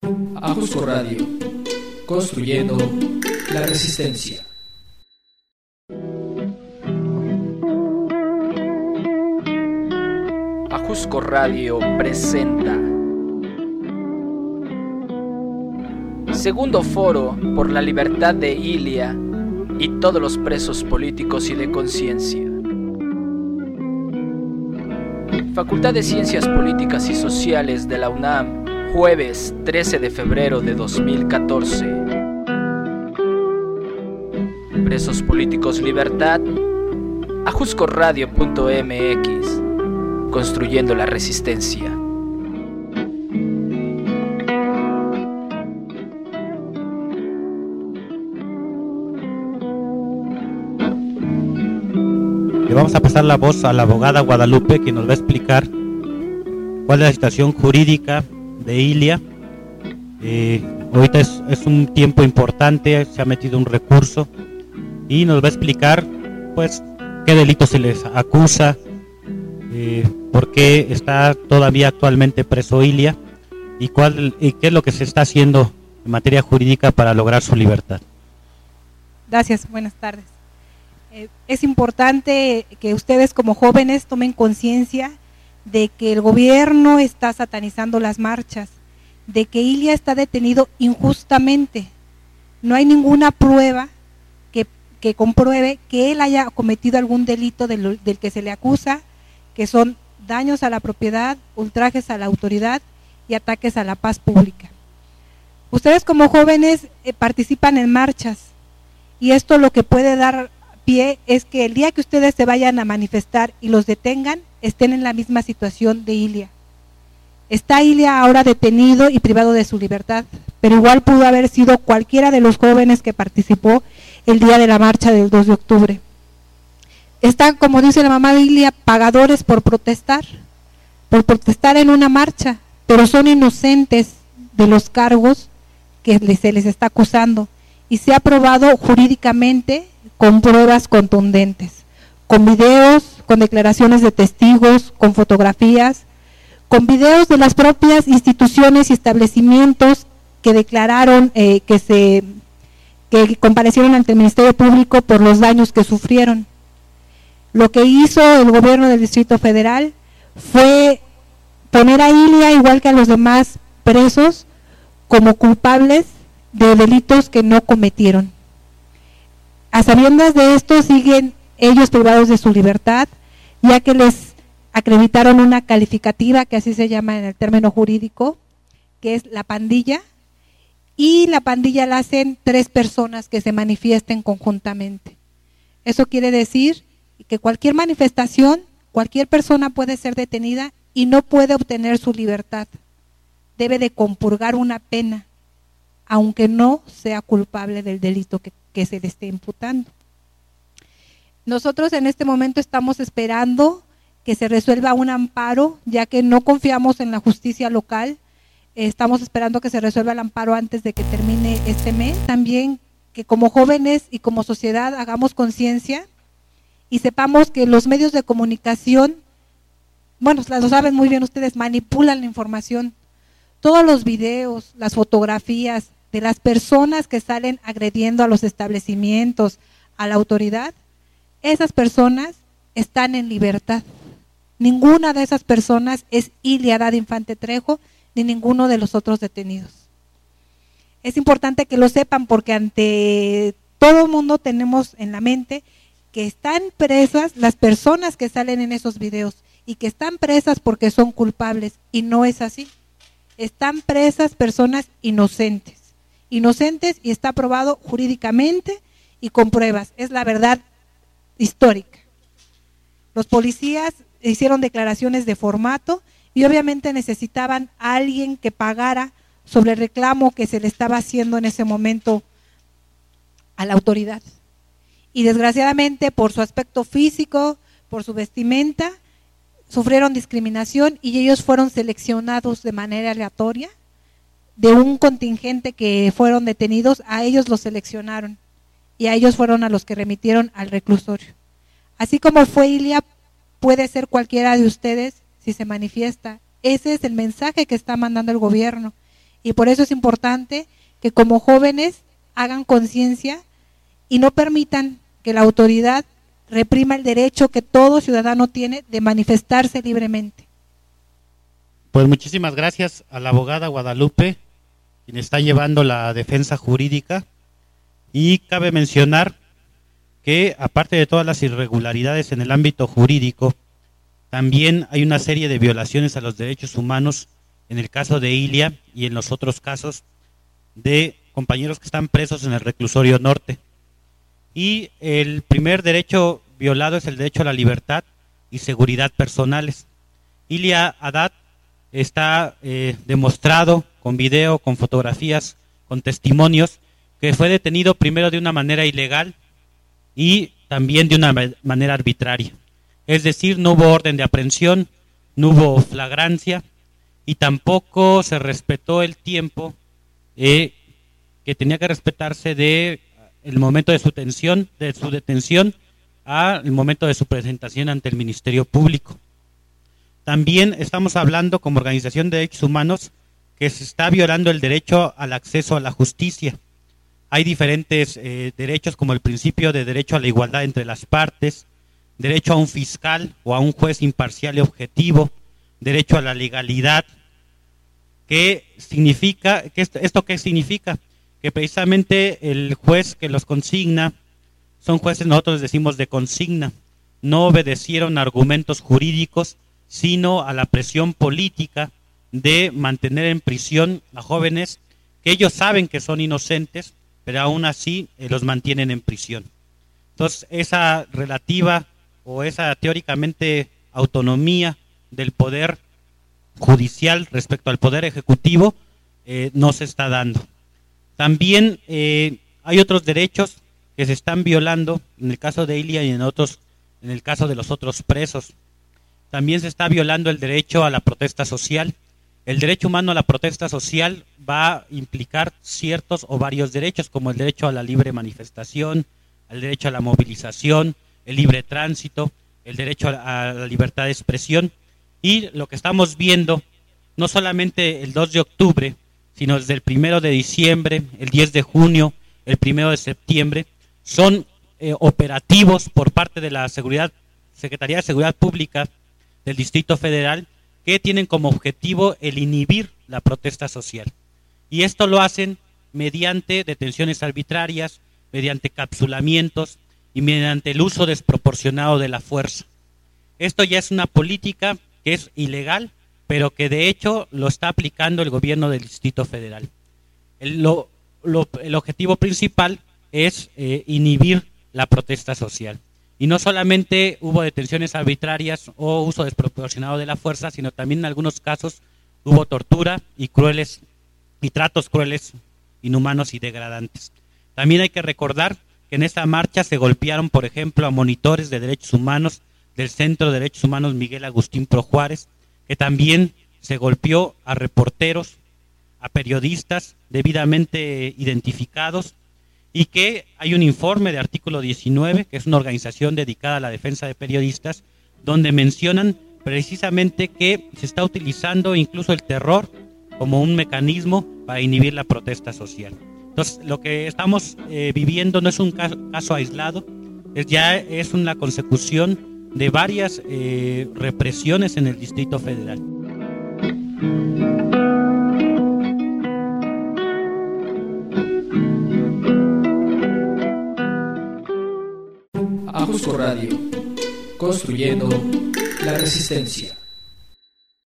Ajusco Radio, construyendo la resistencia. Ajusco Radio presenta Segundo Foro por la Libertad de Ilia y todos los presos políticos y de conciencia. Facultad de Ciencias Políticas y Sociales de la UNAM, jueves 13 de febrero de 2014. Presos políticos libertad, ajuscoradio.mx, construyendo la resistencia. Le vamos a pasar la voz a la abogada Guadalupe, que nos va a explicar cuál es la situación jurídica de Ilia. Ahorita es un tiempo importante, se ha metido un recurso y nos va a explicar pues qué delito se les acusa, por qué está todavía actualmente preso Ilia y qué es lo que se está haciendo en materia jurídica para lograr su libertad. Gracias, buenas tardes. Es importante que ustedes como jóvenes tomen conciencia de que el gobierno está satanizando las marchas, de que Ilia está detenido injustamente. No hay ninguna prueba que compruebe que él haya cometido algún delito del que se le acusa, que son daños a la propiedad, ultrajes a la autoridad y ataques a la paz pública. Ustedes como jóvenes participan en marchas y esto lo que puede dar pie es que el día que ustedes se vayan a manifestar y los detengan, estén en la misma situación de Ilia. Está Ilia ahora detenido y privado de su libertad, pero igual pudo haber sido cualquiera de los jóvenes que participó el día de la marcha del 2 de octubre. Están, como dice la mamá de Ilia, pagadores por protestar en una marcha, pero son inocentes de los cargos que se les está acusando y se ha probado jurídicamente con pruebas contundentes, con videos, con declaraciones de testigos, con fotografías, con videos de las propias instituciones y establecimientos que declararon que comparecieron ante el Ministerio Público por los daños que sufrieron. Lo que hizo el gobierno del Distrito Federal fue poner a Ilia, igual que a los demás presos, como culpables de delitos que no cometieron. A sabiendas de esto, siguen ellos privados de su libertad, ya que les acreditaron una calificativa, que así se llama en el término jurídico, que es la pandilla, y la pandilla la hacen 3 personas que se manifiesten conjuntamente. Eso quiere decir que cualquier manifestación, cualquier persona puede ser detenida y no puede obtener su libertad. Debe de compurgar una pena, aunque no sea culpable del delito que se le esté imputando. Nosotros en este momento estamos esperando que se resuelva un amparo, ya que no confiamos en la justicia local. Estamos esperando que se resuelva el amparo antes de que termine este mes. También que como jóvenes y como sociedad hagamos conciencia y sepamos que los medios de comunicación, bueno, lo saben muy bien ustedes, manipulan la información. Todos los videos, las fotografías de las personas que salen agrediendo a los establecimientos, a la autoridad, esas personas están en libertad. Ninguna de esas personas es Ilia Haddad Infante Trejo, ni ninguno de los otros detenidos. Es importante que lo sepan porque ante todo el mundo tenemos en la mente que están presas las personas que salen en esos videos y que están presas porque son culpables, y no es así. Están presas personas inocentes y está probado jurídicamente y con pruebas. Es la verdad histórica. Los policías hicieron declaraciones de formato y obviamente necesitaban a alguien que pagara sobre el reclamo que se le estaba haciendo en ese momento a la autoridad. Y desgraciadamente, por su aspecto físico, por su vestimenta, sufrieron discriminación y ellos fueron seleccionados de manera aleatoria. De un contingente que fueron detenidos, a ellos los seleccionaron y a ellos fueron a los que remitieron al reclusorio. Así como fue Ilia, puede ser cualquiera de ustedes si se manifiesta. Ese es el mensaje que está mandando el gobierno Y por eso es importante que como jóvenes hagan conciencia y no permitan que la autoridad reprima el derecho que todo ciudadano tiene de manifestarse libremente. Pues muchísimas gracias a la abogada Guadalupe, quien está llevando la defensa jurídica, y cabe mencionar que aparte de todas las irregularidades en el ámbito jurídico, también hay una serie de violaciones a los derechos humanos en el caso de Ilia y en los otros casos de compañeros que están presos en el reclusorio norte. Y el primer derecho violado es el derecho a la libertad y seguridad personales. Ilia Haddad está demostrado con video, con fotografías, con testimonios, que fue detenido primero de una manera ilegal y también de una manera arbitraria. Es decir, no hubo orden de aprehensión, no hubo flagrancia y tampoco se respetó el tiempo que tenía que respetarse de el momento de su detención al momento de su presentación ante el Ministerio Público. También estamos hablando como organización de derechos humanos que se está violando el derecho al acceso a la justicia. Hay diferentes derechos como el principio de derecho a la igualdad entre las partes, derecho a un fiscal o a un juez imparcial y objetivo, derecho a la legalidad. ¿Qué significa? ¿Esto qué significa? Que precisamente el juez que los consigna, son jueces, nosotros decimos de consigna, no obedecieron argumentos jurídicos, sino a la presión política de mantener en prisión a jóvenes que ellos saben que son inocentes, pero aún así los mantienen en prisión. Entonces, esa relativa o esa teóricamente autonomía del poder judicial respecto al poder ejecutivo no se está dando. También hay otros derechos que se están violando en el caso de Ilia y en el caso de los otros presos. También se está violando el derecho a la protesta social. El derecho humano a la protesta social va a implicar ciertos o varios derechos, como el derecho a la libre manifestación, el derecho a la movilización, el libre tránsito, el derecho a la libertad de expresión. Y lo que estamos viendo, no solamente el 2 de octubre, sino desde el 1 de diciembre, el 10 de junio, el 1 de septiembre, son operativos por parte de la Secretaría de Seguridad Pública del Distrito Federal que tienen como objetivo el inhibir la protesta social. Y esto lo hacen mediante detenciones arbitrarias, mediante capsulamientos y mediante el uso desproporcionado de la fuerza. Esto ya es una política que es ilegal, pero que de hecho lo está aplicando el gobierno del Distrito Federal. El objetivo principal es inhibir la protesta social. Y no solamente hubo detenciones arbitrarias o uso desproporcionado de la fuerza, sino también en algunos casos hubo tortura y tratos crueles, inhumanos y degradantes. También hay que recordar que en esta marcha se golpearon, por ejemplo, a monitores de derechos humanos del Centro de Derechos Humanos Miguel Agustín Pro Juárez, que también se golpeó a reporteros, a periodistas debidamente identificados, y que hay un informe de Artículo 19, que es una organización dedicada a la defensa de periodistas, donde mencionan precisamente que se está utilizando incluso el terror como un mecanismo para inhibir la protesta social. Entonces, lo que estamos viviendo no es un caso aislado, es una consecución de varias represiones en el Distrito Federal. Ajusco Radio, construyendo la resistencia.